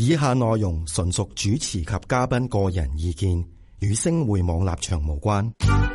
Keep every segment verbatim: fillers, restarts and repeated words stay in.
以下內容純屬主持及嘉賓個人意見，與星匯網立場無關。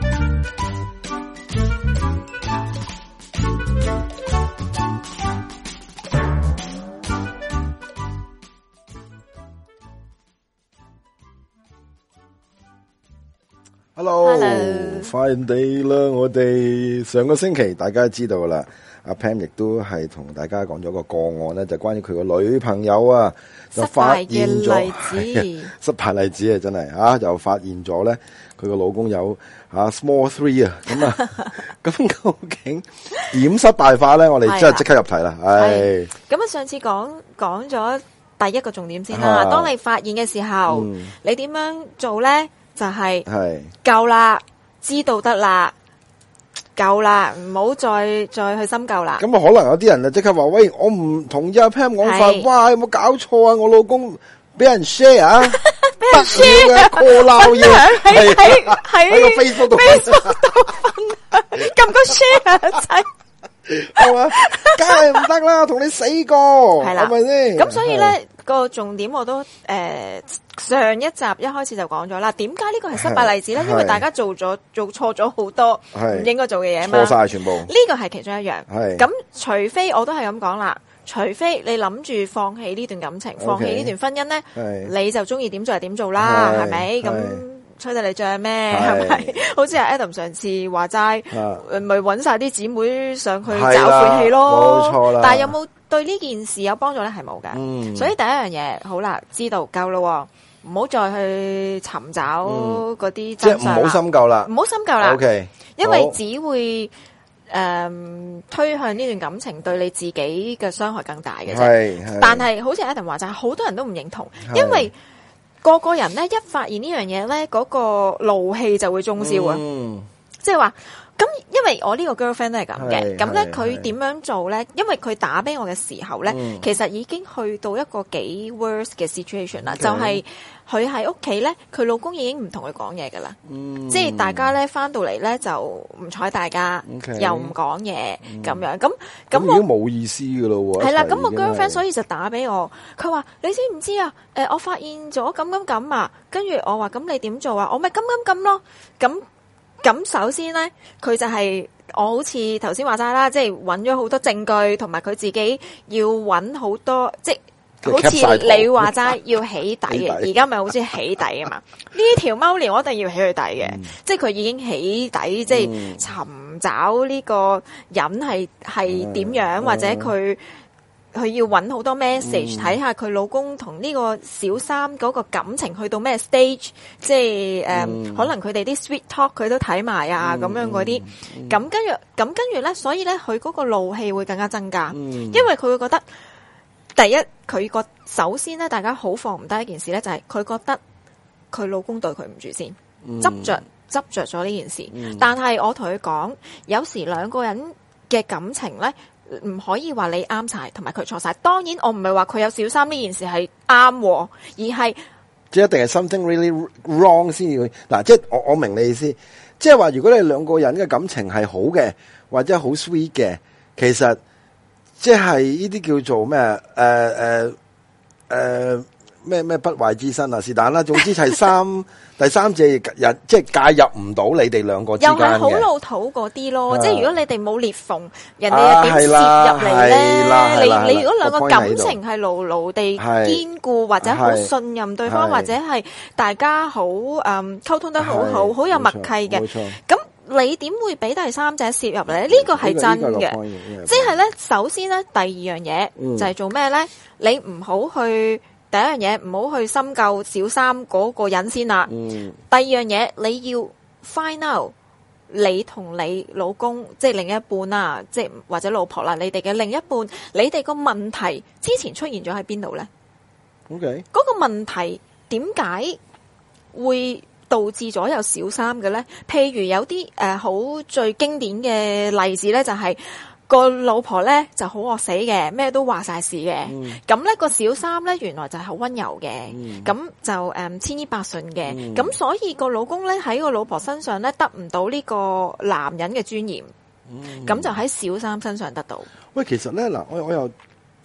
Hello，, Hello. 快地啦！我哋上個星期大家知道啦，阿 Pam 亦都係同大家講咗個個案咧，就關於佢個女朋友啊，就發現咗失敗例子啊，真係啊，又發現咗咧，佢個老公有啊 small three 啊，咁啊，咁究竟點失敗法咧？我哋真係即刻入題啦，係。 咁啊，上次講講咗第一個重點先啦，當你發現嘅時候，嗯、你點樣做咧？就係、是、夠啦，知道得啦，夠啦，唔好再再去深究啦。 咁啊，可能有啲人就即刻話：喂，我唔同意阿 Pam 講法，哇，有冇搞錯啊？我老公俾人 share 啊， 俾人 share 嘅 call 鬧嘢， 喺喺喺個 Facebook 度 ，Facebook 度分，撳個 share 仔。 係嘛，梗係唔得啦，同你死過，係啦，係咪先？ 咁所以咧個重點我都誒、呃、上一集一開始就講咗啦。點解呢個係失敗例子咧？因為大家做咗做錯咗好多唔應該做嘅嘢啊嘛， 錯晒全部。呢、 這個係其中一樣。係咁，除非我都係咁講啦，除非你諗住放棄呢段感情，放棄呢段婚姻咧，你就中意點做就點做啦，係咪咁？吹得你脹咩？係咪？好似阿 Adam 上次話齋，咪揾晒啲姊妹上去找晦氣咯。冇錯啦。但係有冇對呢件事有幫助咧？係冇噶。嗯。所以第一樣嘢，好啦，知道夠咯，唔好再去尋找嗰啲真相啦。即係唔好深究啦。唔好深究啦。O K。因為只會誒、呃、推向呢段感情，對你自己嘅傷害更大嘅啫。係。但係好似 Adam 話齋，好多人都唔認同，因為。個個人咧一發現呢樣嘢咧，嗰、那個怒氣就會中燒啊！嗯、即係話咁，因為我呢個 girlfriend 都係咁嘅，咁咧佢點樣做咧？因為佢打俾我嘅時候咧，嗯、其實已經去到一個幾 worse 嘅 situation 啦，okay. 就係佢喺屋企咧，佢老公已經唔同佢講嘢噶啦，嗯、即係大家咧翻到嚟咧就唔睬大家，okay. 又唔講嘢咁樣，咁咁我已經冇意思噶咯喎。係啦，咁我 girlfriend 所以就打俾我，佢話你知唔知啊？誒、呃，我發現咗咁咁咁啊，跟住我話咁你點做啊？我咪咁咁咁咯，咁。咁首先咧，佢就係、是、我好似頭先話晒啦，即係揾咗好多證據，同埋佢自己要揾好多，即係好似你話齋要起底嘅。而家咪好似起底啊嘛？呢條貓鏈我一定要起佢底嘅、嗯，即係佢已經起底，即係尋找呢個人係係點樣，嗯、或者佢。佢要揾好多 message 睇下佢老公同呢個小三嗰個感情去到咩 stage， 即係誒、嗯、可能佢哋啲 sweet talk 佢都睇埋啊，咁、嗯、樣嗰啲，咁跟住咁跟住咧，所以咧佢嗰個怒氣會更加增加，嗯、因為佢會覺得第一佢個首先咧，大家好放唔低一件事咧，就係、是、佢覺得佢老公對佢唔住先，嗯、執着執着咗呢件事，嗯、但係我同佢講，有時兩個人嘅感情咧。唔可以話你啱晒，同埋佢錯晒。當然，我唔係話佢有小三呢件事係啱，而係即係一定係 something really wrong 先要嗱。即係我我明你意思，即係話如果你兩個人嘅感情係好嘅，或者好 sweet 嘅，其實即係呢啲叫做咩？誒誒誒咩咩不壞之身啊？是但啦，總之係三第三者人即係介入唔到你哋兩個之間嘅，又係好老土嗰啲咯。即係如果你哋冇裂縫，人哋點攝入嚟咧？你你如果兩個感情係牢牢地堅固，或者好信任對方，或者係大家好誒溝通得好好，好有默契嘅，咁你點會俾第三者攝入嚟咧？呢個係真嘅，即係咧，首先咧，第二樣嘢就係做咩咧？你唔好去。第一樣嘢唔好去深究小三嗰個人先啦。嗯、第二樣嘢你要 find out 你同你老公即係另一半啦，即係或者老婆啦，你哋嘅另一半，你哋個問題之前出現咗喺邊度咧 ？OK， 嗰個問題點解會導致咗有小三嘅咧？譬如有啲誒好最經典嘅例子咧，就係、是。個老婆咧就好惡死嘅，咩都話晒事嘅。咁、嗯、咧個小三咧原來就係好溫柔嘅，咁、嗯、就誒、嗯、千依百順嘅。咁、嗯、所以個老公咧喺個老婆身上咧得唔到呢個男人嘅尊嚴，咁、嗯、就喺小三身上得到。 喂，其實咧嗱，我我又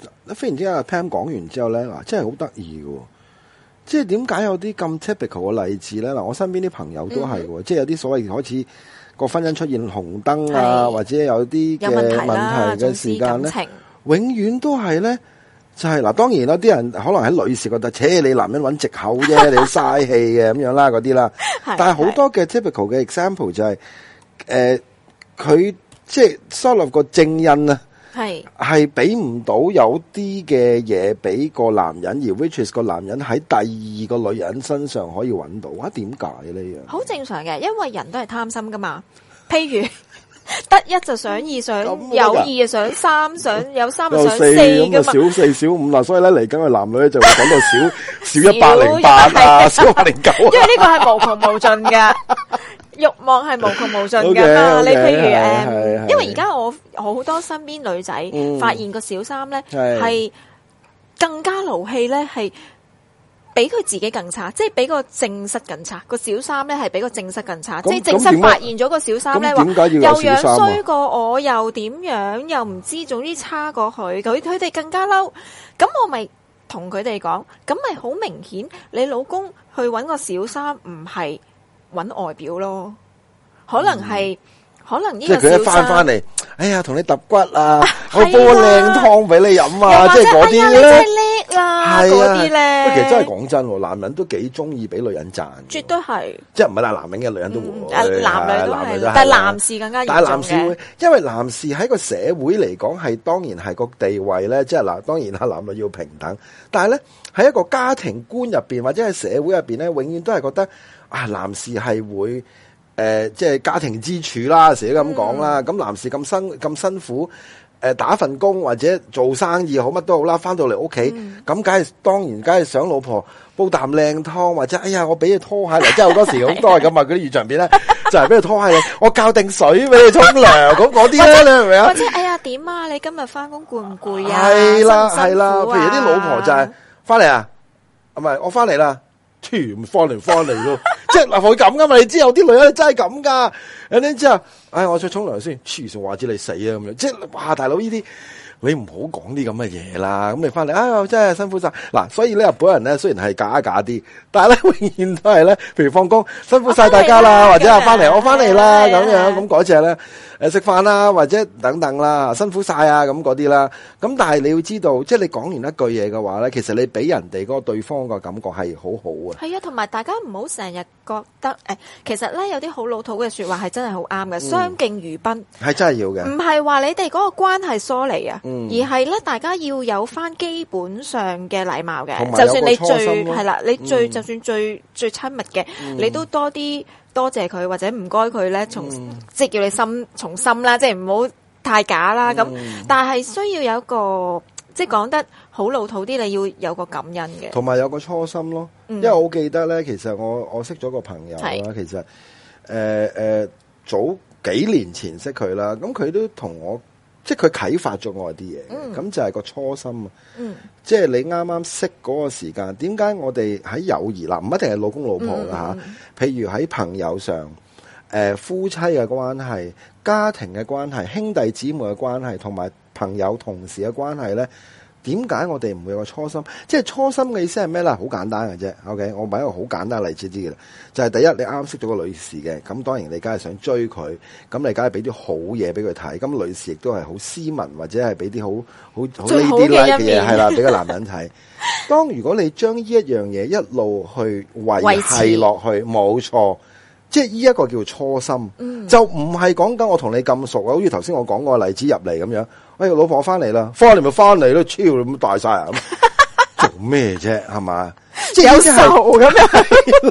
忽然之間阿 Pam 講完之後咧，嗱，真係好得意嘅。即係點解有啲咁 typical 嘅例子咧？嗱，我身邊啲朋友都係嘅，嗯、即係有啲所謂開始個婚姻出現紅燈啊，或者有啲嘅問題嘅時間咧，永遠都係咧。就係、是、嗱，當然啦，啲人可能喺女士覺得，切你男人揾藉口啫，你好嘥氣嘅咁樣啦，嗰啲啦。但係好多嘅 typical 嘅 example 就係、是，誒、呃，佢即係 sort of 個正印啊，係係俾唔到有啲嘅嘢俾個男人，而 which is 個男人喺第二個女人身上可以揾到，啊，點解呢樣？ 好正常嘅，因為人都係貪心噶嘛，譬如。得一就想二，想有二就想三，想有三就想四噶嘛。 小四小五啦，所以咧嚟緊嘅男女咧就會講到小小一百零八啊，小一百零九啊。因為呢個係無窮無盡嘅欲望，係無窮無盡噶嘛。你譬如誒，因為而家我好多身邊女仔發現個小三咧係更加勞氣咧，係。比佢自己更差，即係比個正室更差。個小三咧係比個正室更差，即係正室發現咗個小三咧話又樣衰過我，又點樣，又唔知，總之差過佢。佢佢哋更加嬲。咁我咪同佢哋講，咁咪好明顯，你老公去揾個小三唔係揾外表咯，可能係、嗯、可能呢個小三。即係佢一翻翻嚟，哎呀，同你揼骨啊，我煲個靚湯俾你飲啊，即係嗰啲咧。啦，嗰啲咧， 其實真係講真，男人都幾中意俾女人讚， 絕對係， 即係唔係但男人嘅女人都會， 嗯、男女都係，但係男士更加嚴重嘅。但係男士會，因為男士喺個社會嚟講係當然係個地位咧，即係嗱，當然係男女要平等，但係咧喺一個家庭觀入邊或者係社會入邊咧，永遠都係覺得啊，男士係會誒、呃，即係家庭支柱啦，成日咁講啦，咁、嗯、男士咁辛咁辛苦。誒，打份工或者做生意好乜都好啦，翻到嚟屋企咁，梗係當然，梗係想老婆煲啖靚湯，或者哎呀，我俾佢拖鞋嚟，即係好多時好多係咁啊！嗰啲現場片咧，就係俾佢拖鞋嚟，我校定水俾你沖涼，咁嗰啲咧，你明唔明啊？ 或者哎呀，點啊？你今日翻工攰唔攰啊？ 係啦係啦，譬如有啲老婆就係翻嚟啊，唔係我翻嚟啦，全翻嚟翻嚟咯。即係嗱，佢咁噶嘛？你知有啲女人真係咁噶，有啲之後，唉，我再沖涼先，黐線話知你死啊咁樣。即係哇，大佬呢啲你唔好講啲咁嘅嘢啦。咁你翻嚟，唉、哎，真係辛苦晒。嗱，所以咧日本人咧雖然係假假啲，但係咧永遠都係咧，譬如放工辛苦晒大家啦，或者啊翻嚟我翻嚟啦咁樣，咁嗰隻咧誒食飯啦，或者等等啦，辛苦晒啊咁嗰啲啦。咁但係你要知道，即係你講完一句嘢嘅話咧，其實你俾人哋嗰個對方個感覺係好好啊。 係啊，同埋大家唔好成日覺得誒、欸，其實咧有啲好老土嘅說話係真係好啱嘅，相敬如賓係真係要嘅。 唔係話你哋嗰個關係疏離啊，嗯、而係咧大家要有翻基本上嘅禮貌嘅。就算你最係啦，你最、嗯、就算最最親密嘅，嗯、你都多啲多謝佢或者唔該佢咧，從、嗯、即係叫你心從心啦，即係唔好太假啦。咁、嗯、但係需要有一個即係講得好老土啲，你要有個感恩嘅， 同埋有個初心咯。嗯、因為我記得咧，其實我我識咗個朋友啦，其實誒誒、呃呃、早幾年前識佢啦，咁佢都同我即係佢啟發咗我啲嘢，咁、嗯、就係個初心啊。嗯、即係你啱啱識嗰個時間，點解我哋喺友誼啦，唔一定係老公老婆㗎吓，嗯、譬如喺朋友上，誒、呃、夫妻嘅關係、家庭嘅關係、兄弟姊妹嘅關係，同埋朋友同事嘅關係咧。點解我哋唔會有個初心？即係初心嘅意思係咩咧？好簡單嘅啫。OK，我俾一個好簡單例子啲嘅啦，就係、是、第一，你啱啱識咗個女士嘅，咁當然你梗係想追佢，咁你梗係俾啲好嘢俾佢睇。咁女士亦都係好斯文，或者係俾啲好好好 ladylike 嘅嘢，係啦，俾個男人睇。當如果你將呢一樣嘢一路去維繫落去，冇錯，即係呢一個叫初心，嗯、就唔係講緊我同你咁熟啊。好似頭先我講個例子入嚟咁樣。哎，老婆翻嚟啦，翻嚟咪翻嚟咯，超咁大晒啊！做咩啫？係嘛？即係有仇咁樣，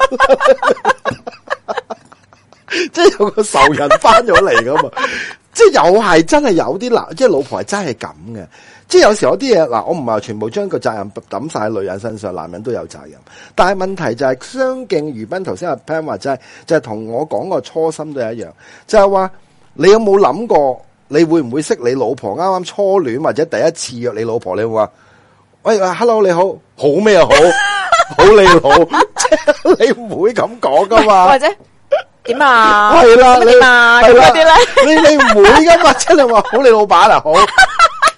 即係有個仇人翻咗嚟咁啊！即係又係真係有啲男，即係老婆係真係咁嘅。即係有時有啲嘢嗱，我唔係話全部將個責任抌晒喺女人身上，男人都有責任。但係問題就係相敬如賓。頭先阿 Pam 話齋，就係同我講個初心都係一樣，就係話你有冇諗過？你會唔會識你老婆啱啱初戀或者第一次約你老婆？你會話喂，hello 你好，好咩啊？好，好你好，即係你唔會咁講噶嘛？ 或者點啊？ 係啦，你係啦，嗰啲咧， 你你唔會噶嘛？即係你話好你老闆啊，好，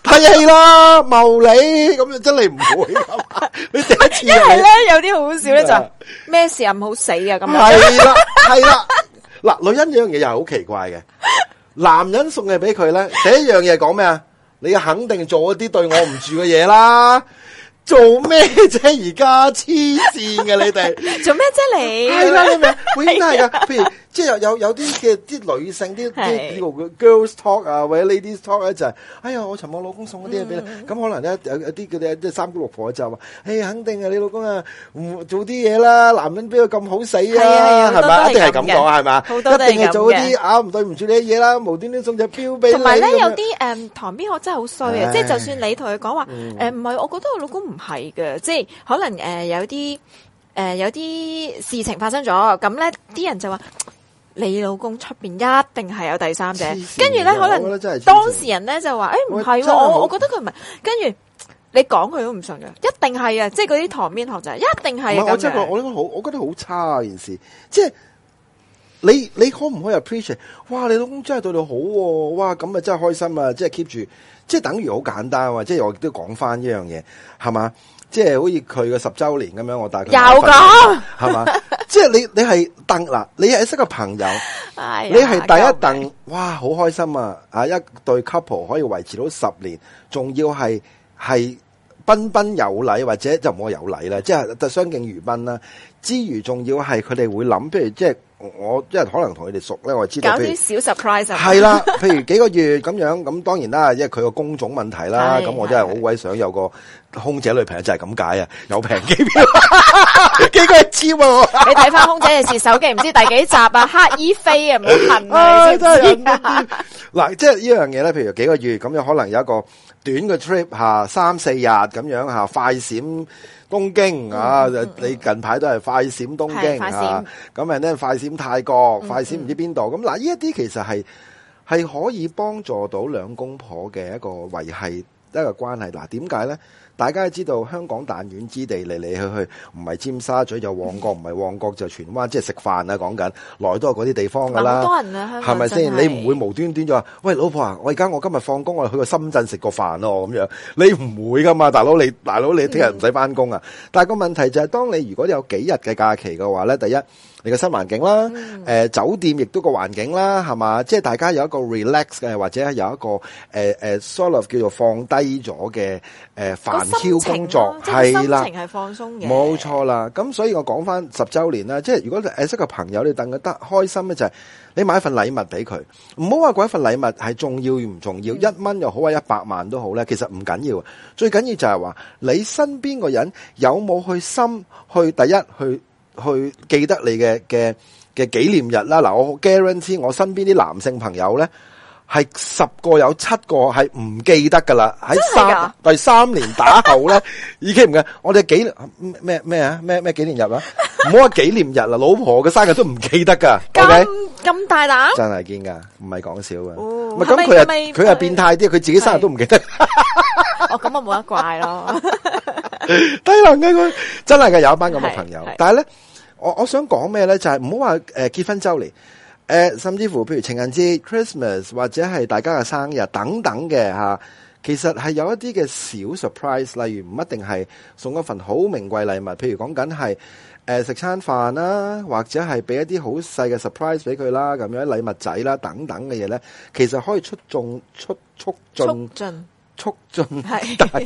睇戲啦，謀你咁就真係唔會噶嘛。你第一次， 因為咧有啲好笑咧就咩事啊唔好死啊咁樣。 係啦係啦，嗱，女人呢樣嘢又係好奇怪嘅。男人送嘢俾佢咧，第一樣嘢講咩啊？你肯定做一啲對我唔住嘅嘢啦。做咩啫？而家黐線嘅你哋做咩啫？你係啦，你明？永遠都係噶。譬如即係有有有啲嘅啲女性啲啲叫做 girls talk 啊，或者 ladies talk 咧就係，哎呀，我尋晚老公送嗰啲嘢俾你，咁可能咧有有啲佢哋即係三姑六婆就話，哎呀，肯定啊，你老公啊唔做啲嘢啦，男人邊個咁好死啊？係咪？一定係咁講係嘛？一定係做啲啊唔對唔住你嘅嘢啦，無端端送隻錶俾你。 同埋咧有啲誒旁邊學真係好衰啊！即係就算你同佢講話誒唔係，我覺得我老公唔係嘅，即係可能誒有啲誒有啲事情發生咗，咁咧啲人就話。你老公出邊一定係有第三者，跟住咧可能當事人咧就話，誒唔係，我我覺得佢唔係，跟住你講佢都唔信嘅，一定係啊，即係嗰啲旁邊學者一定係啊咁樣。 我真係我覺得好，我覺得好差啊件事，即係你你可唔可以 appreciate？ 哇，你老公真係對你好喎，哇咁啊真係開心啊，即係 keep 住，即係等於好簡單啊，即係我亦都講翻呢樣嘢，係嘛？即係好似佢嘅十周年咁樣，我帶佢有講係嘛？即係你你係鄧嗱，你係識個朋友，哎、你係第一鄧，哇，好開心啊！啊，一對 couple 可以維持到十年，仲要係係彬彬有禮，或者就唔好話有禮啦，即係就相敬如賓啦。之餘仲要係佢哋會諗，譬如即係我，因為可能同佢哋熟咧，我知道搞啲小 surprise 係啦，譬如幾個月咁樣，咁當然啦，因為佢個工種問題啦，咁我真係好鬼想有個空姐女朋友就係咁解啊，有平機票，幾個月超啊！ 你睇翻空姐嘅事手記唔知第幾集啊？黑衣飛啊，唔好恨啊！你知唔知啊？ 嗱，即係呢樣嘢咧，譬如幾個月咁樣，可能有一個短嘅 trip 吓，三四日咁樣吓，快閃東京啊！嗯嗯、你近排都係快閃東京啊，咁啊咧快閃泰國，嗯、快閃唔知邊度咁嗱，呢一啲其實係係可以幫助到兩公婆嘅一個維繫一個關係。嗱，點解咧？大家都知道香港彈丸之地，嚟嚟去去唔係尖沙咀就旺角，唔係旺角就荃灣，即係食飯啊！講緊來都係嗰啲地方噶啦， 好多人啊， 係咪先？你唔會無端端就話，喂，老婆啊，我而家我今日放工，我去個深圳食個飯咯咁樣，你唔會噶嘛，大佬你大佬你聽日唔使翻工啊！嗯、但係個問題就係、是，當你如果有幾日嘅假期嘅話咧，第一你個新環境啦，誒、嗯呃、酒店亦都個環境啦，係嘛？即係大家有一個 relax 嘅，或者有一個誒誒、呃、sort of 叫做放低咗嘅誒煩囂工作，係啦， 心情係放鬆嘅， 冇錯啦。咁所以我講翻十週年啦，即係如果誒識個朋友，你戥佢得開心咧，就係、是、你買一份禮物俾佢，唔好話嗰一份禮物係重要與唔重要，一蚊又好啊，一百萬都好咧，其實唔緊要，最緊要就係話你身邊個人有冇去心去第一去。去記得你嘅嘅嘅紀念日啦，嗱，我 guarantee 我身邊啲男性朋友咧，係十個有七個係唔記得噶啦，喺三第三年打後咧，已經唔嘅，我哋紀咩咩啊咩咩紀念日啊，唔好話紀念日啦，老婆嘅生日都唔記得噶， 咁咁大膽， 真係堅噶，唔係講笑噶，唔係咁佢係佢係變態啲，佢自己生日都唔記得， 哦咁啊冇得怪咯。 低能嘅佢真係嘅，有一班咁嘅朋友，但係咧，我我想講咩咧，就係唔好話誒結婚周年，誒、呃、甚至乎譬如情人節、Christmas 或者係大家嘅生日等等嘅吓，其實係有一啲嘅小 surprise，例如唔一定係送一份好名貴禮物，譬如講緊係誒食餐飯啦，或者係俾一啲好細嘅 surprise 俾佢啦，咁樣禮物仔啦等等嘅嘢咧，其實可以促進促促進促進大家。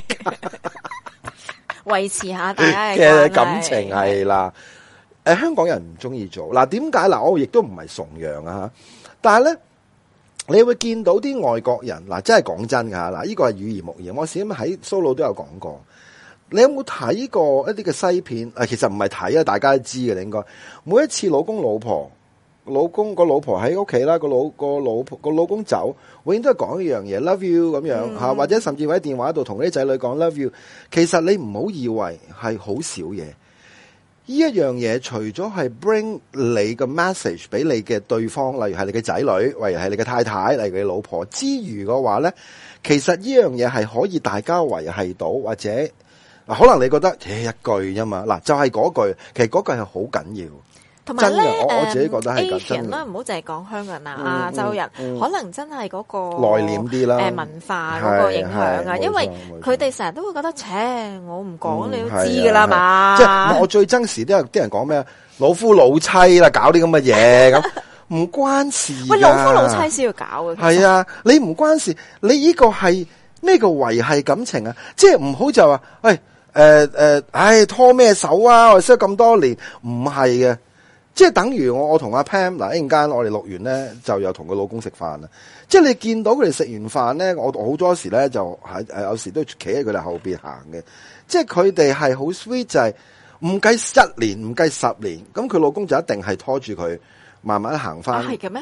維持下大家嘅感情係啦，誒、呃，香港人唔中意做嗱，點解嗱？我亦都唔係崇洋啊，但係咧，你會見到啲外國人嗱，真係講真噶嗱，呢個係語言無言。我試咁喺 solo 都有講過，你有冇睇過一啲嘅西片？誒，其實唔係睇啊，大家都知嘅，你應該每一次老公老婆。老公個老婆喺屋企啦，個老個老婆個老公走，永遠都係講一樣嘢 love you 咁樣吓，嗯、或者甚至喺電話度同啲仔女講 love you。其實你唔好以為係好少嘢，呢一樣嘢除咗係 bring 你個 message 俾你嘅對方，例如係你嘅仔女，例如係你嘅太太，例如你老婆之餘嘅話咧，其實呢樣嘢係可以大家維繫到，或者可能你覺得誒、欸、一句啫嘛，嗱就係、是、嗰句，其實嗰句係好緊要。 同埋咧， 我我自己覺得係咁真人啦，唔好淨係講香港人啊， 嗯亞洲人， 嗯可能真係嗰個內斂啲啦， 誒文化嗰個影響啊， 係因為冇錯佢哋成日都會覺得，切，我唔講嗯你都知噶啦嘛。 即係我最憎時都有啲人講咩老夫老妻啦，搞啲咁嘅嘢咁，唔關事㗎。 喂，老夫老妻先要搞嘅。 係啊，你唔關事，你呢個係咩個維繫感情啊？即係唔好就話，喂。誒、呃、誒、呃，唉，拖咩手啊？我哋識咗咁多年，唔係嘅，即係等於我我同阿 Pam 嗱，一陣間我哋錄完咧，就又同佢老公食飯啦。即係你見到佢哋食完飯咧，我好多時咧就喺誒，有時都企喺佢哋後邊行嘅。即係佢哋係好 sweet，就係唔計一年，唔計十年，咁佢老公就一定係拖住佢慢慢行翻。 係嘅咩？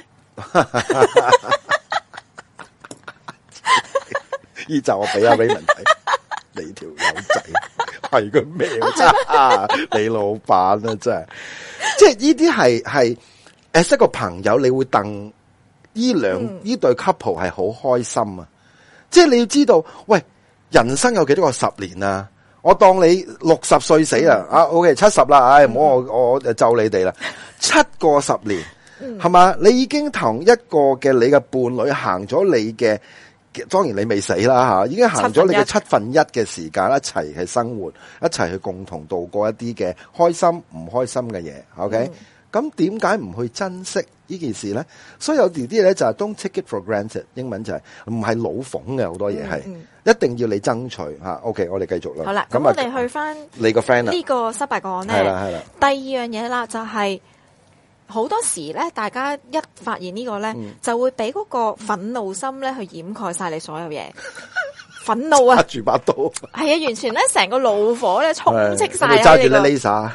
依就我俾阿 Raymond 睇，你條友仔。係個咩啫？你老闆啊，真係，即係呢啲係係誒，識個朋友，你會戥呢兩呢對 couple 係好開心啊！即係你要知道，喂，人生有幾多個十年啊？我當你六十歲死啦，啊 ，OK， 七十啦，唉，唔好我我誒咒你哋啦，七個十年，係嘛？你已經同一個嘅你嘅伴侶行咗你嘅。當然你未死啦吓，已經行咗你嘅七分一嘅時間，一齊去生活，一齊去共同度過一啲嘅開心唔開心嘅嘢。OK，咁點解唔去珍惜呢件事咧？所以有啲啲嘢咧就係 don't take it for granted， 英文就係唔係老諷嘅，好多嘢係、嗯嗯、一定要你爭取吓。OK， 我哋繼續啦。 好啦，咁我哋去翻你個 friend 呢個失敗個案咧， 係啦係啦。 第二樣嘢啦，就係、是。好多時咧，大家一發現呢個咧，嗯、就會俾嗰個憤怒心咧去掩蓋晒你所有嘢。憤怒啊！ 揸住把刀， 係啊，完全咧成個怒火咧充斥晒。 你揸住你 Lisa。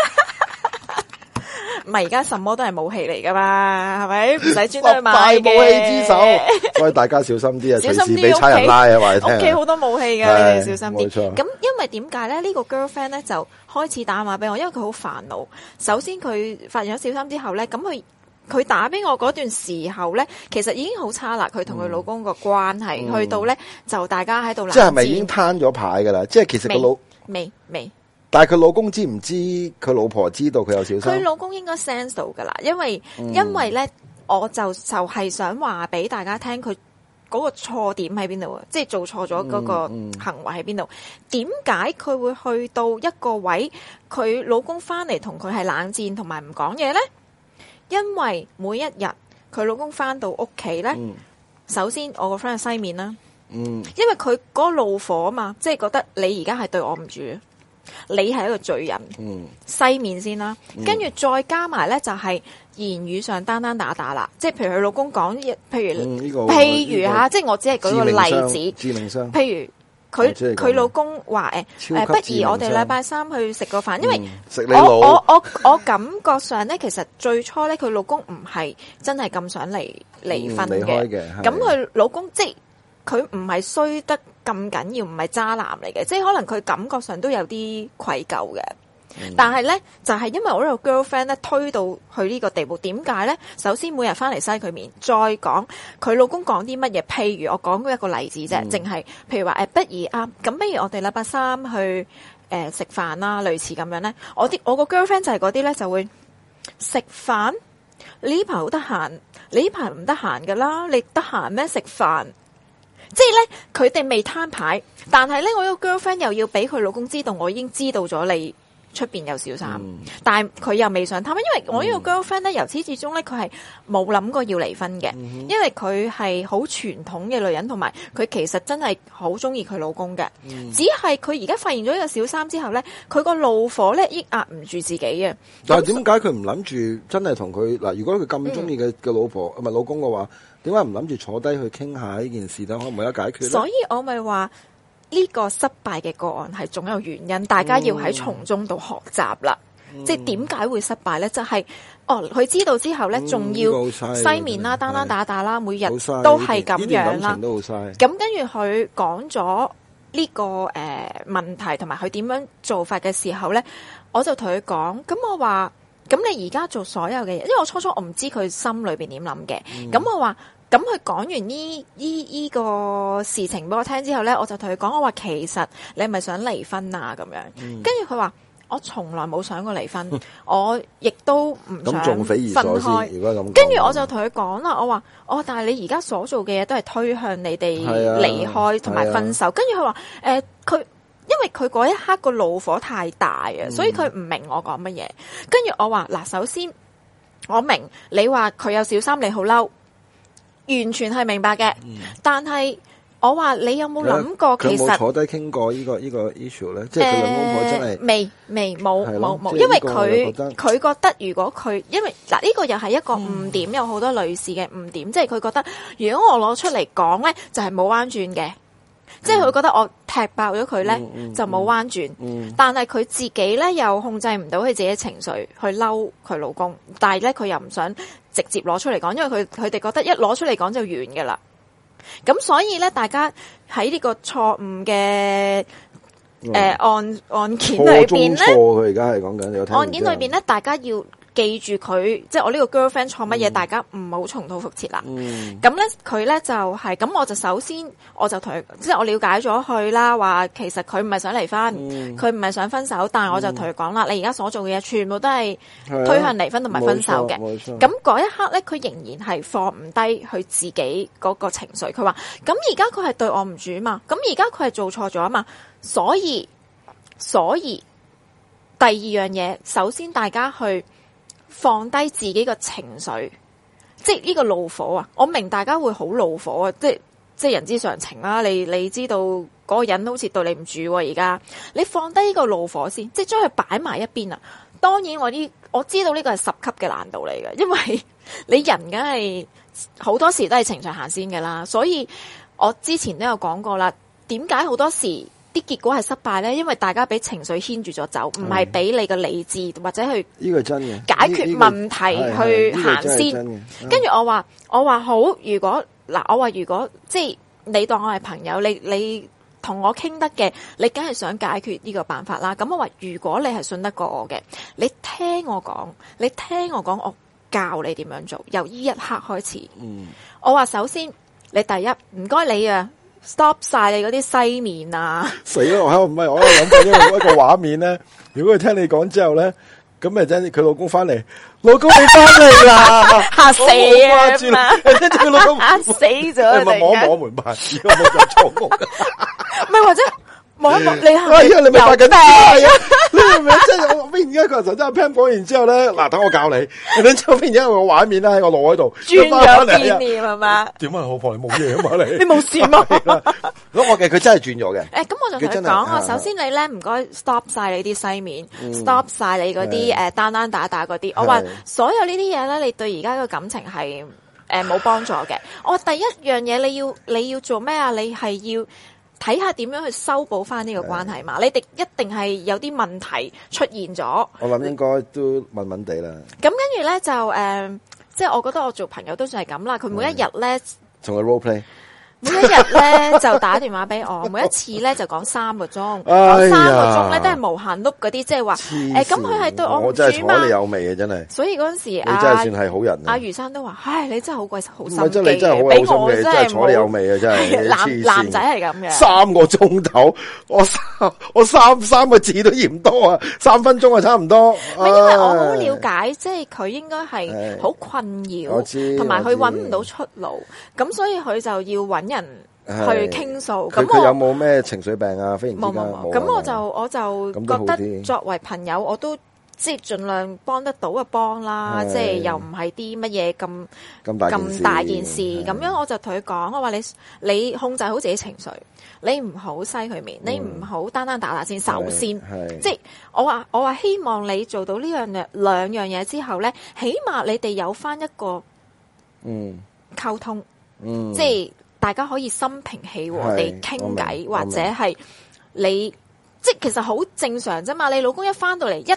唔係而家什麼都係武器嚟噶嘛，係咪？唔使專登去買嘅。 武器之手，所以大家小心啲啊！隨時俾差人拉啊！話你聽， 屋企好多武器㗎，你哋小心啲。 冇錯。 咁因為點解咧？呢、這個 girlfriend 咧就開始打電話俾我，因為佢好煩惱。首先佢發現咗小三之後咧，咁佢佢打俾我嗰段時候咧，其實已經好差啦。佢同佢老公個關係、嗯、去到咧，就大家喺度冷戰。 即係咪已經攤咗牌㗎啦？即係其實個老未未。 但係佢老公知唔知佢老婆知道佢有小三？ 佢老公應該 sense 到噶啦，因為、嗯、因為咧，我就就係想話俾大家聽，佢嗰個錯點喺邊度啊？即係做錯咗嗰個行為喺邊度？點解佢會去到一個位，佢老公翻嚟同佢係冷戰同埋唔講嘢咧？因為每一日佢老公翻到屋企咧，嗯、首先我個 friend 係西面啦，嗯，因為佢嗰個怒火啊嘛，即係覺得你而家係對我唔住。你係一個罪人，嗯、西面先啦，跟住、嗯、再加埋咧就係言語上單單打打啦，即係譬如佢老公講，譬如、嗯這個、譬如吓，即係我只係舉個例子，致命傷，譬如佢佢老公話誒誒，不如我哋禮拜三去食個飯，因為食你老， 我我我我感覺上咧，其實最初咧佢老公唔係真係咁想離離婚嘅，咁佢老公即係。佢唔係衰得咁緊要，唔係渣男嚟嘅，即係可能佢感覺上都有啲愧疚嘅。嗯、但係咧，就係、是、因為我呢個 girlfriend 咧推到去呢個地步，點解咧？首先每日翻嚟篩佢面，再講佢老公講啲乜嘢。譬如我講過一個例子啫，淨係、嗯、譬如話誒，不如啊，咁不如我哋禮拜三去誒、呃、食飯啦，類似咁樣咧。我啲我個 girlfriend 就係嗰啲咧，就會食飯。你呢排好得閒，你呢排唔得閒噶啦，你得閒咩食飯？即係咧，佢哋未攤牌，但係咧，我呢個 girlfriend 又要俾佢老公知道，我已經知道咗你出邊有小三，嗯、但係佢又未想攤，因為我呢個 girlfriend 咧，由始至終咧，佢係冇諗過要離婚嘅，嗯、哼因為佢係好傳統嘅女人，同埋佢其實真係好中意佢老公嘅，嗯、只係佢而家發現咗呢個小三之後咧，佢個怒火咧抑壓唔住自己嘅。 但係點解佢唔諗住真係同佢嗱？如果佢咁中意嘅嘅老婆唔係、嗯、老公嘅話？點解唔諗住坐低去傾下呢件事咧？可唔可以有解決咧？ 所以我咪話呢個失敗嘅個案係總有原因，大家要喺從中度學習啦。嗯、即係點解會失敗咧？就係、是、哦，佢知道之後咧，仲、嗯、要西面啦、單單打打啦，每日都係咁樣啦。咁跟住佢講咗呢個誒、呃、問題，同埋佢點樣做法嘅時候咧，我就同佢講，咁我話。咁你而家做所有嘅嘢，因為我初初我唔知佢心裏邊點諗嘅。咁、嗯、我話，咁佢講完呢呢呢個事情俾我聽之後咧，我就同佢講，我話其實你係咪想離婚啊？咁樣，跟住佢話， 我從來冇想過離婚，我亦都唔想咁仲匪夷分所思。 開。 如果咁， 跟住我就同佢講啦，我話哦，但係你而家所做嘅嘢都係推向你哋離開同埋分手。跟住佢話誒，佢、呃、因為佢嗰一刻個怒火太大啊，嗯、所以佢唔明我講乜嘢。跟住我話嗱，首先我明你話佢有小三，你好嬲，完全係明白嘅。嗯、但係我話你有冇諗過，其實佢冇坐低傾過呢個呢個 issue 咧，即係佢兩公婆真係未未冇冇冇，因為佢佢覺得如果佢因為嗱呢個又係一個誤點，有好多女士嘅誤點，即係佢覺得如果我攞出嚟講咧，就係冇彎轉嘅，即係佢覺得我踢爆咗佢咧就冇彎轉，但係佢自己咧又控制唔到佢自己情緒去嬲佢老公，但係咧佢又唔想直接攞出嚟講，因為佢佢哋覺得一攞出嚟講就完噶啦。咁所以咧，大家喺呢個錯誤嘅誒案案件裏邊咧， 錯佢而家係講緊有聽案件裏邊咧，大家要記住佢，即係我呢個 girlfriend 錯乜嘢，嗯、大家唔好重蹈覆轍啦。咁咧、嗯，佢咧就係、是、咁，我就首先我就同佢，即係我了解咗佢啦，話其實佢唔係想離婚，佢唔係想分手，但係我就同佢講啦，嗯、你而家所做嘅嘢全部都係推向離婚同埋分手嘅。咁嗰一刻咧，佢仍然係放唔低佢自己嗰個情緒。佢話：咁而家佢係對我唔住啊嘛，咁而家佢係做錯咗啊嘛，所以所以第二樣嘢，首先大家去放低自己個情緒，即係呢個怒火啊！我明大家會好怒火啊，即係即係人之常情啦。你你知道嗰個人好似對你唔住，而家你放低呢個怒火先，即係將佢擺埋一邊啊！當然我呢，我知道呢個係十級嘅難度嚟嘅，因為你人梗係好多時都係情緒行先㗎啦。所以我之前都有講過啦，點解好多時啲結果係失敗咧？因為大家俾情緒牽住咗走，唔係俾你嘅理智或者去呢個真嘅解決問題去行先。跟住我話我話好，如果嗱，我話如果即係你當我係朋友，你你同我傾得嘅，你梗係想解決呢個辦法啦。咁我話如果你係信得過我嘅，你聽我講，你聽我講，我教你點樣做。由呢一刻開始，嗯、我話首先你第一唔該你啊。stop 晒你嗰啲西面啊！ 死啦！我唔係我喺度諗緊一個一個畫面咧。如果佢聽你講之後咧，咁咪真係佢老公翻嚟，老公你翻嚟啦， 嚇死啊嘛！ 跟住佢老公嚇死咗， 咪摸摸門牌，而家冇做錯誤， 唔係或者。冇一冇你係， 哎呀，你咪發緊癲啊！你明唔明？即係我忽然間佢頭先阿 Pam 講完之後咧，嗱，等我教你。然之後忽然間有個畫面咧喺個腦喺度， 轉咗變念係嘛？ 點解老婆你冇嘢啊嘛？你你冇事嘛？ 咁我嘅佢真係轉咗嘅。 誒，咁我就同佢講啊，首先你咧唔該 stop 晒你啲西面 ，stop 晒你嗰啲誒單單打打嗰啲。我話所有呢啲嘢咧，你對而家個感情係誒冇幫助嘅。我話第一樣嘢你要你要做咩啊？你係要。睇下點樣去修補翻呢個關係嘛？你哋一定係有啲問題出現咗。我諗應該都問問地啦。 咁跟住咧就誒、呃，即係我覺得我做朋友都算係咁啦。佢每一日咧， 從個 role play。 每一日咧就打電話俾我，每一次咧就講三個鐘，講三個鐘咧都係無限碌嗰啲，即係話誒，咁佢係對我唔住嘛？ 我真係睬你有味啊，真係。 所以嗰陣時，你真係算係好人。 阿余生都話：，唉，你真係好鬼好心機， 真係真係好有心嘅，真係睬你有味啊，真係。 男男仔係咁嘅。 三個鐘頭，我三我三三個字都嫌多啊，三分鐘啊差唔多。 因為我好了解，即係佢應該係好困擾，同埋佢搵唔到出路，咁所以佢就要搵人去傾訴。咁佢有冇咩情緒病啊？忽然之間冇。 咁我就我就覺得作為朋友，我都即係盡量幫得到就幫啦。即係又唔係啲乜嘢咁咁大件事。咁樣我就同佢講，我話你你控制好自己情緒，你唔好西佢面，你唔好單單打打先。首先，即係我話我話希望你做到呢樣嘢兩樣嘢之後咧，起碼你哋有翻一個嗯溝通，嗯即係。大家可以心平氣和地傾偈，或者係你即係其實好正常啫嘛。你老公一翻到嚟一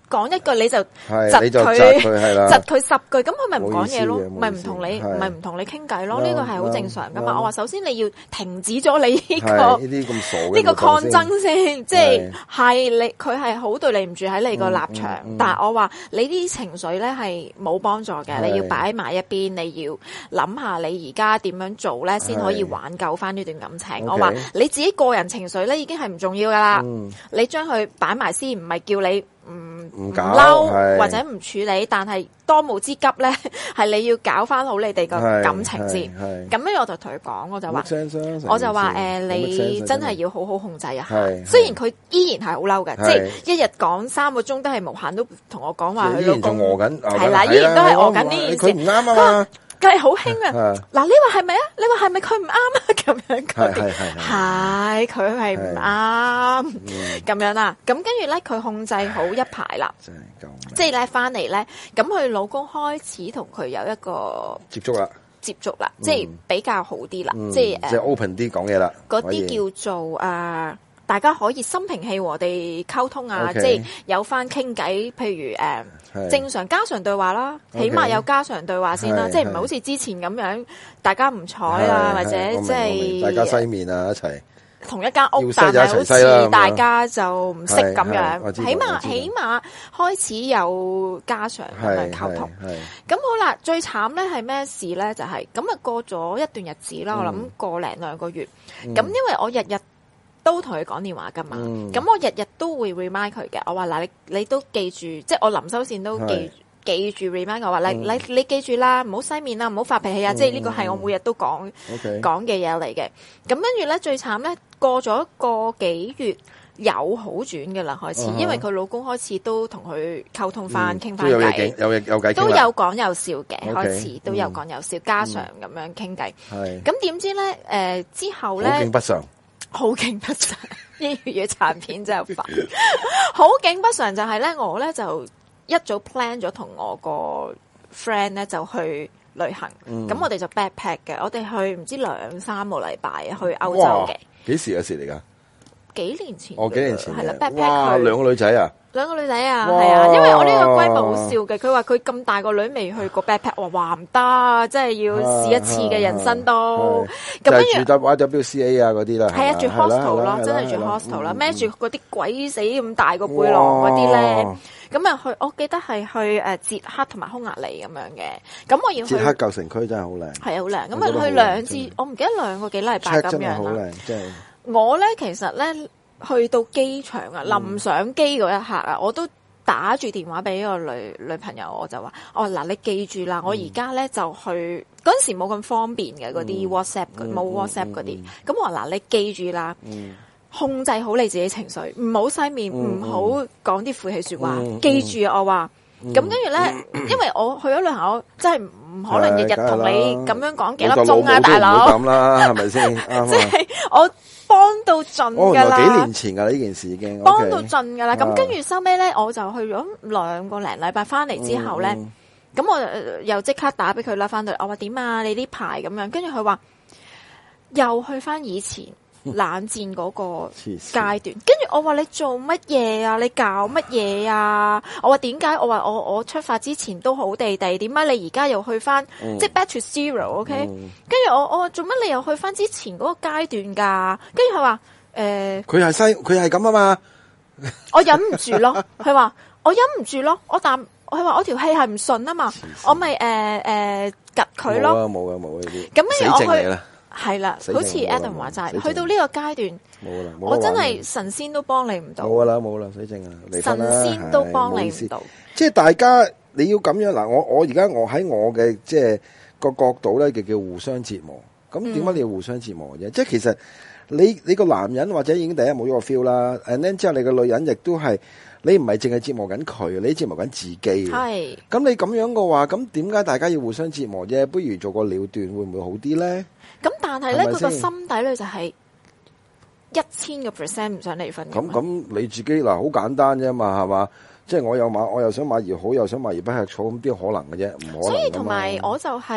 講一句你就係窒你就窒佢， 佢係啦窒佢十句，咁佢咪唔講嘢咯， 冇意思嘅咪唔同你， 係咪唔同你傾偈咯。呢個係好正常噶嘛。 啱我話首先你要停止咗你呢個係呢啲咁傻嘅呢個抗活動爭先，即係係係你佢係好對你唔住喺你個立場， 嗯嗯嗯但係我話你啲情緒咧係冇幫助嘅， 係你要擺埋一邊，你要諗下你而家點樣做咧，先可以挽救翻呢段感情。 OK 我話你自己個人情緒咧已經係唔重要噶啦， 嗯你將佢擺埋先，唔係叫你唔唔唔搞嬲係或者唔處理，但係當務之急咧係你要搞翻好你哋個係感情先。 係係咁咧我就同佢講，我就話 make sense 啊我就話誒、 成件事你 make sense 啊真係要好好控制一下。 係雖然佢依然係好嬲嘅， 係即係一日講三個鐘都係無限都同我講話佢老依然仲公餓緊， 係啦，依然都係餓緊呢件事。 佢唔啱啊嘛， 佢係好興啊！ 係嗱，你話係咪啊？你話係咪佢唔啱啊？咁樣嗰啲係係係係佢係唔啱咁樣啦。咁跟住咧，佢控制好一排啦， 真係救命即係咧翻嚟咧，咁佢老公開始同佢有一個接觸啦， 接觸啦，即係比較好啲啦， 嗯即係誒即係 open 啲講嘢啦， 嗰可以啲叫做誒。大家可以心平氣和地溝通啊 OK 即係有翻傾偈，譬如誒、呃係正常家常對話啦， OK 起碼有家常對話先啦， 係即係唔係係好似之前咁樣大家唔睬啊，或者係係我明即我明大係家西面啊一齊， 同一間屋要，西但就一齊係好似西啦咁樣大家就唔識咁係係樣， 我知道起碼我知道起碼開始有家常咁樣係溝通。 係係咁好啦，最慘咧係咩事咧？就係咁啊，過咗一段日子啦，我諗嗯個零兩個月。咁、因為我日日都同佢講電話噶嘛， 嗯咁、我日日都會 remind 佢嘅。我話嗱，你你都記住，即係我臨收線都記記住 remind 我話，你你你記住啦，唔好西面啦，唔好發脾氣啊！即係呢個係我每日都講 OK 講嘅嘢嚟嘅。咁跟住咧，最慘咧，過咗個幾月有好轉嘅啦，開始， 嗯哼因為佢老公開始都同佢溝通翻，傾翻都有嘢偈傾，。有嘢有偈傾都啦有講有笑嘅， OK， 開始都有講有笑，家常咁樣傾偈。 係咁點知咧？誒之後好咧景，不常， 好景不常，呢粵語殘片真係煩。好景不常就係咧，我咧就一早 plan 咗同我個 friend 咧就去旅行。咁、我哋就 backpack 嘅，我哋去唔知兩三個禮拜去歐洲哇嘅。 幾時嘅事嚟㗎？ 幾年前㗎， 哦，幾年前係啦嘅， ，backpack 哇， 去兩個女仔啊！ 兩個女仔啊， 哇係啊，因為我呢個閨蜜好笑嘅，佢話佢咁大個女未去過 backpack，我話唔得，真係要試一次嘅人生都。咁跟住就係住得 Y W C A 啊嗰啲啦， 係啊，住係啦 hostel 咯， 係啦真係住係啦 hostel 啦， 嗯孭住嗰啲鬼死咁大個背囊嗰啲咧，咁啊去，我記得係去誒捷克同埋匈牙利咁樣嘅，咁我要去捷克舊城區真係好靚， 係啊好靚，咁我覺得好靚啊去兩次真係， 我唔記得兩個幾禮拜 check 咁真係好樣啦。 靚，真係我咧其實咧去到機場啊，臨上機嗰一刻啊，我都打住電話俾個女女朋友，我就話：哦嗱，你記住啦，我而家咧就去嗰陣時冇咁方便嘅嗰啲 WhatsApp 冇 WhatsApp 嗰啲，咁我話嗱，你記住啦，控制好你自己情緒，唔好西面，唔好講啲負氣説話，記住啊！我話。咁跟住咧，因為我去咗旅行，我真係唔可能日日同你咁樣講幾粒鐘啊，大佬。 咁啦，係咪先？啱啊！ 即係我幫到盡哦， 㗎啦。 原來幾年前㗎呢件事已經幫到盡㗎啦。咁啊跟住收尾咧，我就去咗兩個零禮拜翻嚟之後咧， 嗯咁我呃又即刻打俾佢啦，翻到嚟我話點啊？你呢排咁樣，跟住佢話又去翻以前。冷戰嗰個階段，跟住我話你做乜嘢啊？你搞乜嘢啊？我話點解？我話我我出發之前都好地地，點解你而家又去翻、嗯、即係 back to zero？OK？、Okay? 跟住我我話做乜你又去翻之前嗰個階段㗎？跟住佢話誒， 佢係西，佢係咁啊嘛， 我忍唔住咯。佢話我忍唔住咯，我但佢話我條氣係唔順啊嘛，我咪誒誒夾佢咯。 冇啊冇啊冇呢啲， 咁跟住我去。係啦，好似 Adam 話齋，去到呢個階段， 冇啦， 我真係神仙都幫你唔到。 冇啦，冇啦，死症啊， 神仙都幫你唔到。 即係大家你要咁樣嗱，我我而家我喺我嘅即係個角度咧，就叫互相折磨。咁點解你要互相折磨啫？嗯、即係其實你你個男人或者已經第一冇咗個 feel 啦，and then 之後你個女人亦都係你唔係淨係折磨緊佢，你折磨緊自己。 係。咁你咁樣嘅話，咁點解大家要互相折磨啫？不如做個了斷，會唔會好啲咧？ 咁但係咧，佢個心底咧就係一千個 percent 唔想離婚。 咁咁你自己嗱，好簡單啫嘛，係嘛？即係我有馬，我又想馬兒好，又想馬兒不吃草，咁邊有可能嘅啫？唔可能。 所以同埋我就係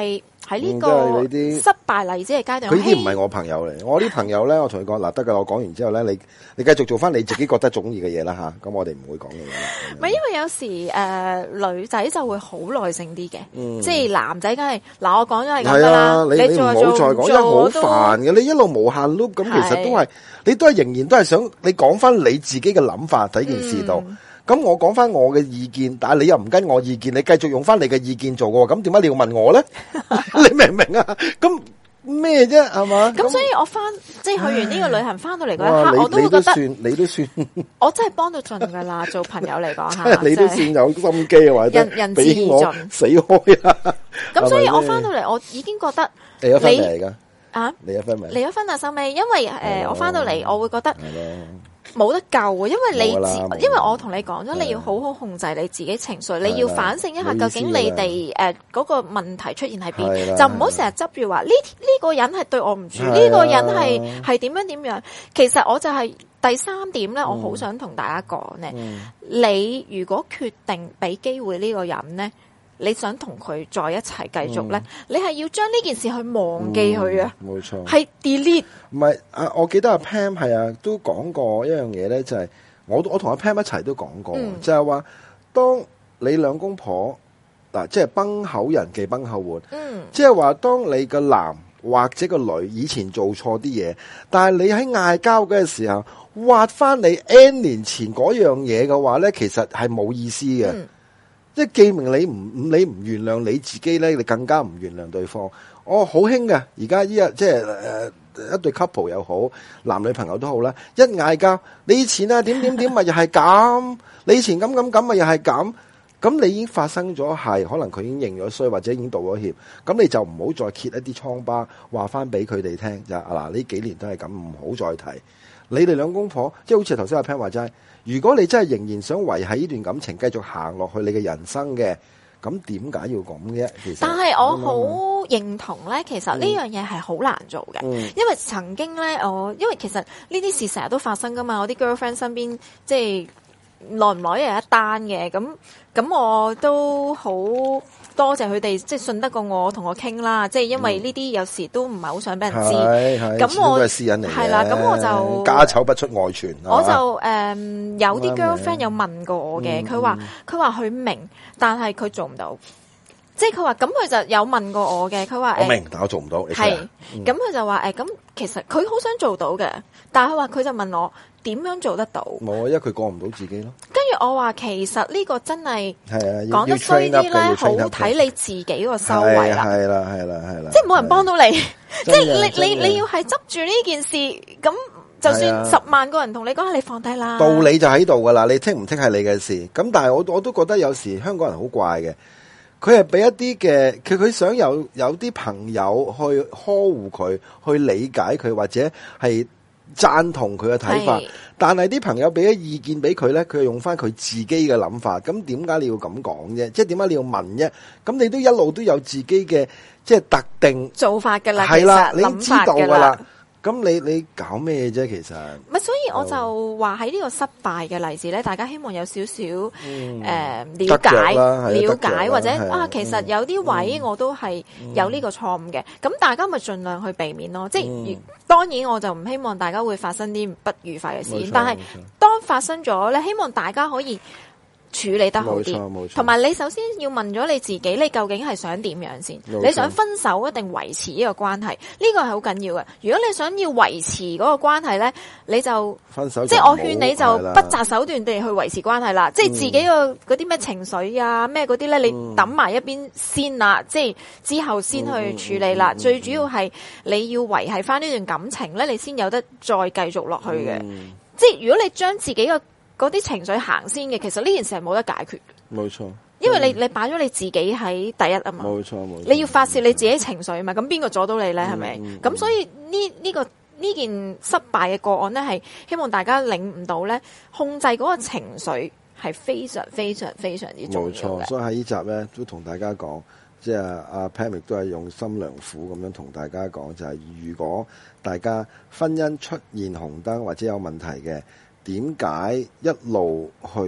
喺呢嗯個即係你啲失敗例子嘅階段， 佢呢啲唔係我朋友嚟，我啲朋友咧，我同佢講嗱，得噶，我講完之後咧，你你繼續做翻你自己覺得中意嘅嘢啦吓，咁我哋唔會講嘅嘢啦。 唔係因為有時誒、呃、女仔就會好耐性啲嘅， 嗯即係男仔梗係嗱我講咗係咁係噶啦啊，，你你唔好再講，因為好煩嘅，你一路無限 loop 咁，其實都係你都係仍然都係想你講翻你自己嘅諗法喺件事度。 嗯咁我講翻我嘅意見，但係你又唔跟我意見，你繼續用翻你嘅意見做嘅喎，咁點解你要問我咧？你明唔明啊？咁咩啫，係嘛？ 咁所以我翻即係去完呢個旅行翻到嚟嗰哇一刻，我都會覺得算你都算， 我真係幫到盡噶啦，做朋友嚟講即係你都算有心機啊，或者人人之俾我盡死開啦。 咁所以係咪我翻到嚟，我已經覺得離咗婚你嚟㗎， 啊離咗婚未？ 離咗婚啊，收尾，因為誒、呃、我翻到嚟，我會覺得係咯。 冇得救啊，因為你冇啦冇啦自，因為我同你講咗， 係你要好好控制你自己情緒， 係你要反省一下冇意思究竟你哋誒嗰個問題出現喺邊， 係啦就唔好成日執住話呢呢個人係對我唔住， 係啊呢個人係係點樣點樣。其實我就係第三點咧，我好想同大家講咧， 嗯你如果決定俾機會呢個人咧。你想同佢在一齊繼續咧， 嗯你係要將呢件事去忘記佢啊， 冇錯。 係 delete。 唔係啊，我記得阿 Pam 係啊，都講過一樣嘢咧，就係、我我同阿 Pam 一齊都講過， 嗯就係話，當你兩公婆嗱、啊，即係崩口人忌崩口碗， 嗯， 即係話，當你個男或者個女以前做錯啲嘢，但係你喺嗌交嘅時候，挖翻你 N 年前嗰樣嘢嘅話咧，其實係冇意思嘅。 嗯即係記明你唔你唔原諒你自己咧，你更加唔原諒對方。我好興嘅，而家依日即係誒一對 couple 又好，男女朋友都好啦，一嗌交，你以前啊點點點咪又係咁，你以前咁咁咁咪又係咁，咁你已經發生咗係，可能佢已經認咗衰或者已經道咗歉，咁你就唔好再揭一啲瘡疤，話翻俾佢哋聽就啊嗱呢幾年都係咁，唔好再提。你哋兩公婆，即係好似頭先阿 Pan 話齋，如果你真係仍然想維繫呢段感情，繼續行落去你嘅人生嘅，咁點解要咁嘅？其實， 但係我好認同咧，其實呢樣嘢係好難做嘅， 嗯、 因為曾經咧，我因為其實呢啲事成日都發生噶嘛，我啲 girlfriend 身邊即係耐唔耐有一單嘅，咁咁我都好多謝佢哋，即係信得過我，同我傾啦。即係因為呢啲有時都唔係好想俾人知。咁我都係私隱嚟嘅。 係啦，咁我就家醜不出外傳。 我就誒、嗯、有啲 girlfriend 有問過我嘅，佢話佢話佢明，但係佢做唔到。即係佢話咁，佢就有問過我嘅。佢話我明，但我做唔到。 係咁，佢就話誒，咁其實佢好想做到嘅，但係佢話佢就問我點樣做得到？ 冇，因為佢過唔到自己咯。 跟住我話其實呢個真係係啊， 講得衰啲咧，好睇你自己個修為啦。 係啦，係啦，係啦。 即係冇人幫到你，即係你你你要係執住呢件事，咁就算十萬個人同你講，你放低啦。 道理就喺度噶啦，你剔唔剔係你嘅事。咁但係我我都覺得有時香港人好怪嘅。佢係俾一啲嘅，佢佢想有有啲朋友去呵護佢，去理解佢，或者係贊同佢嘅睇法。但係啲朋友俾咗意見俾佢咧，佢用翻佢自己嘅諗法。咁點解你要咁講啫？即係點解你要問啫？咁你都一路都有自己嘅即係特定做法㗎啦， 係啦，你諗知道㗎啦。 啦。 咁你你搞咩啫？其實唔係，所以我就話喺呢個失敗嘅例子咧，大家希望有少少誒了解、了解或者啊，其實有啲位我都係有呢個錯誤嘅，咁大家咪盡量去避免咯。即係當然我就唔希望大家會發生啲不愉快嘅事，但係當發生咗咧，希望大家可以處理得好啲，同埋你首先要問咗你自己，你究竟係想點樣先？你想分手一定維持呢個關係？呢個係好緊要嘅。如果你想要維持嗰個關係咧，你就分手就即係我勸你就不擇手段地去維持關係啦。嗯、即係自己個嗰啲咩情緒啊咩嗰啲咧，你抌埋一邊先啦。嗯、即係之後先去處理啦。嗯嗯嗯、最主要係你要維繫翻呢段感情咧，你先有得再繼續落去嘅。嗯、即係如果你將自己個嗰啲情緒行先嘅，其實呢件事係冇得解決嘅。 冇錯， 因為你你擺咗你自己喺第一啊嘛。 冇錯冇錯。 你要發洩你自己情緒嘛，咁邊個阻到你咧？係咪？咁所以呢呢個呢件失敗嘅個案咧，係希望大家領悟到咧，控制嗰個情緒係非常非常非常之重要嘅。 冇錯，所以喺呢集咧都同大家講，即係阿 Pam 都係用心良苦咁樣同大家講，就係如果大家婚姻出現紅燈或者有問題嘅。點解一路去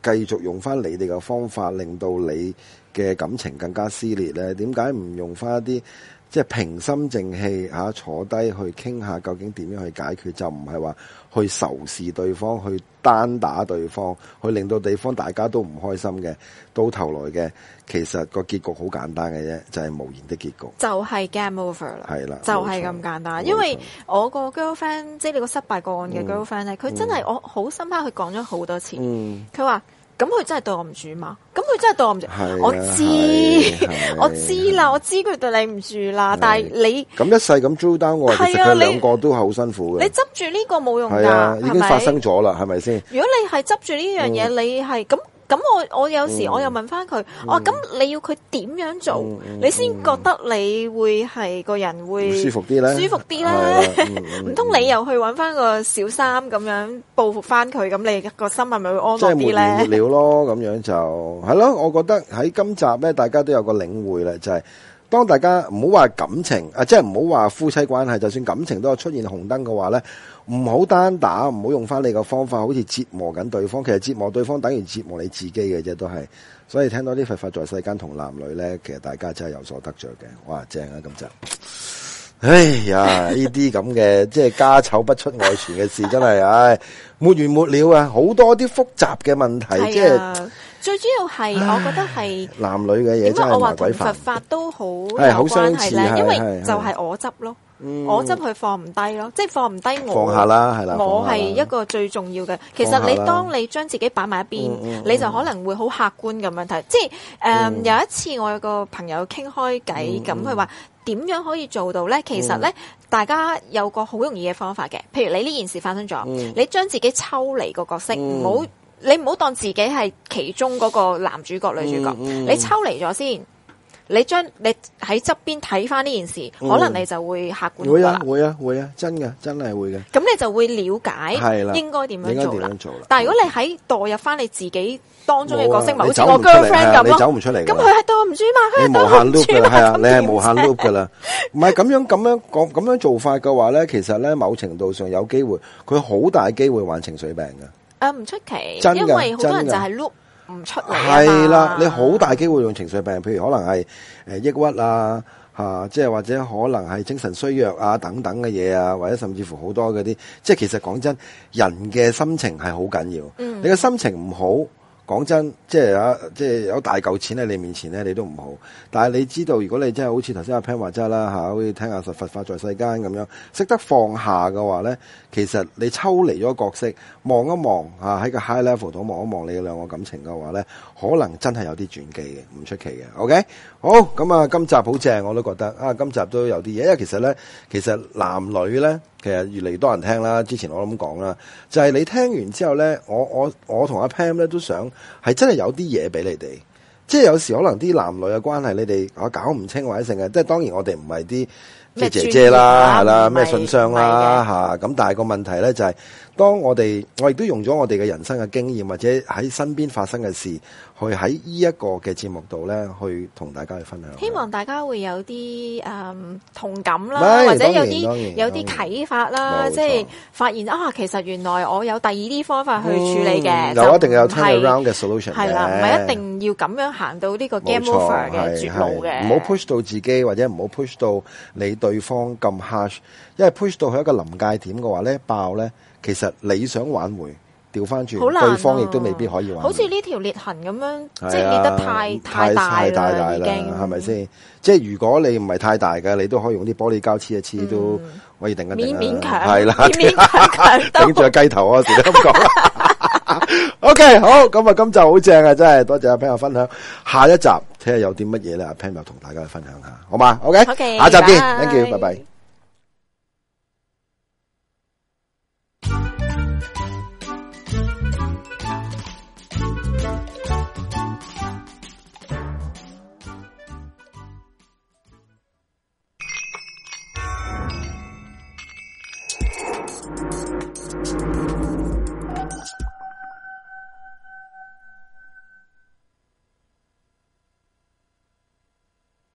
繼續用翻你哋嘅方法，令到你嘅感情更加撕裂咧？點解唔用翻一啲即係平心靜氣吓坐低去傾下，究竟點樣去解決？就唔係話去仇視對方，去單打對方，去令到對方大家都唔開心嘅。到頭來嘅，其實個結局好簡單嘅啫，就係、是、無言的結局，就係 game over 啦。 係啦， 就係咁簡單。因為我個 girlfriend，即係你個失敗個案嘅 girlfriend 咧，佢、嗯、真係、嗯、我好深刻，佢講咗好多次。佢話咁佢真係對我唔住嘛？咁佢真係對我唔住，我知我知啦，我知佢對你唔住啦。但係你咁一世咁 drill down 我，其實佢兩個都好辛苦嘅。 你執住呢個冇用㗎， 係啊，已經發生咗啦，係咪先？ 如果你係執住呢樣嘢，嗯、你係咁。咁我我有時我又問翻佢，我話咁你要佢點樣做，嗯嗯、你先覺得你會係個人會舒服啲咧？ 舒服啲咧？唔通、嗯、你又去揾翻個小三咁樣報復翻佢，咁你個心係咪會安樂啲咧？即係沒完沒了咯，咁樣就係咯。我覺得喺今集咧，大家都有個領會咧，就係、是、當大家唔好話感情啊，即係唔好話夫妻關係，就算感情都有出現紅燈嘅話咧。唔好單打，唔好用翻你個方法，好似折磨緊對方。其實折磨對方等於折磨你自己嘅啫，都係。所以聽到啲佛法在世間同男女咧，其實大家真係有所得着嘅。哇，正啊！咁就，哎呀，呢啲咁嘅即係家醜不出外傳嘅事，真係唉，沒完沒了啊！好多啲複雜嘅問題，即係最主要係，我覺得係男女嘅嘢真係麻鬼煩。 佛法都好有係好關係咧，因為係就係我執咯。 嗯、 我執佢放唔低咯，即係放唔低我。 放下啦，係啦。 我係一個最重要嘅。其實你當你將自己擺埋一邊，嗯嗯、你就可能會好客觀咁樣睇。即係誒、呃嗯，有一次我有個朋友傾開偈，咁佢話點樣可以做到咧？其實咧、嗯，大家有個好容易嘅方法嘅。譬如你呢件事發生咗、嗯，你將自己抽離個角色，唔、嗯、好你唔好當自己係其中嗰個男主角、女主角，嗯嗯、你抽離咗先。你將你喺側邊睇翻呢件事、嗯，可能你就會客觀會啊，會啊，會啊，真嘅，真係會嘅。 咁你就會了解應該點樣做啦。但係如果你喺代入翻你自己當中嘅角色，咪好似我 girlfriend 咁咯， 你走唔出嚟。 咁佢係對我唔住嘛？佢係對我唔住嘛？ 係啊，你係無限 loop 噶啦。唔係咁樣咁樣講咁樣做法嘅話咧，其實咧某程度上有機會，佢好大機會患情緒病嘅。誒，唔出奇，因為好多人就係 loop。唔出嚟係啦，你好大機會用情緒病，譬如可能係誒、呃、抑鬱啊，吓、啊，即係或者可能係精神衰弱啊等等嘅嘢啊，或者甚至乎好多嗰啲，即係其實講真，人嘅心情係好緊要。嗯，你嘅心情唔好。講真，即係啊，即係有大嚿錢喺你面前咧，你都唔好。但係你知道，如果你真係好似頭先阿 Pan 話齋啦吓，好似聽下佛佛法在世間咁樣，識得放下嘅話咧，其實你抽離咗角色，望一望啊，喺個 high level 度望一望你嘅兩個感情嘅話咧，可能真係有啲轉機嘅，唔出奇嘅。OK，好，咁啊，今集好正，我都覺得啊，今集都有啲嘢，因為其實咧，其實男女咧。其實越嚟越多人聽啦，之前我都咁講啦，就係、是、你聽完之後咧，我我我同阿 Pam 咧都想係真係有啲嘢俾你哋，即係有時可能啲男女嘅關係，你哋我搞唔清或者成嘅，即係當然我哋唔係啲即係姐姐啦，係啦，咩信箱啦吓，咁但係個問題咧就係、是，當我哋我亦都用咗我哋嘅人生嘅經驗或者喺身邊發生嘅事。去喺呢一個嘅節目度咧，去同大家去分享。 希望大家會有啲誒、嗯、同感啦，或者有啲有啲啟發啦，即係發現啊，其實原來我有第二啲方法去處理嘅、嗯，就一定有 turn around 嘅 solution 係啦，唔係一定要咁樣行到呢個 game over 嘅絕路嘅。 唔好 push 到自己，或者唔好 push 到你對方咁 harsh， 因為 push 到去一個臨界點嘅話咧，爆咧，其實你想挽回。調翻轉，對方亦都未必可以玩。 好似呢條裂痕咁樣，啊、即係裂得太太大啦，已經係咪先？即係如果你唔係太大嘅，你都可以用啲玻璃膠黐一黐、嗯，都可以定一定。勉勉強係啦， 勉勉強強頂住個雞頭啊！時都咁講。OK， 好，咁啊，今集好正啊，真係多謝阿 Pan 分享。下一集睇下有啲乜嘢咧，阿 Pan 又同大家去分享下，好嘛 ？OK， okay 下集見 ，Thank you，拜拜。